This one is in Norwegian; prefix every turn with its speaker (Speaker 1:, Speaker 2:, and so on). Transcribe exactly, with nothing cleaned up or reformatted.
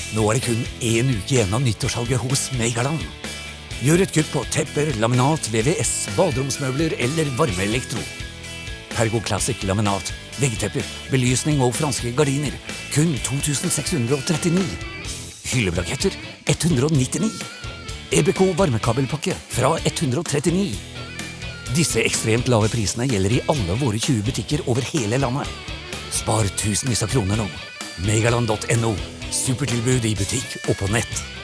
Speaker 1: Nå er det kun en uke igjen av nyttårssalget hos Megaland. Gjør et kutt på tepper, laminat, V V S, baderomsmøbler eller varmeelektro. Pergo Classic laminat, veggtepper, belysning og franske gardiner. Kun to tusen seks hundre og trettini. Hyllebraketter ett hundre og nittini. E B K varmekabelpakke fra ett hundre og trettini. Disse ekstremt lave prisene gjelder i alle våre tjue butikker over hele landet. Spar tusenvis av kroner nå. Megaland punktum no. Supertilbud i butikk og på nett.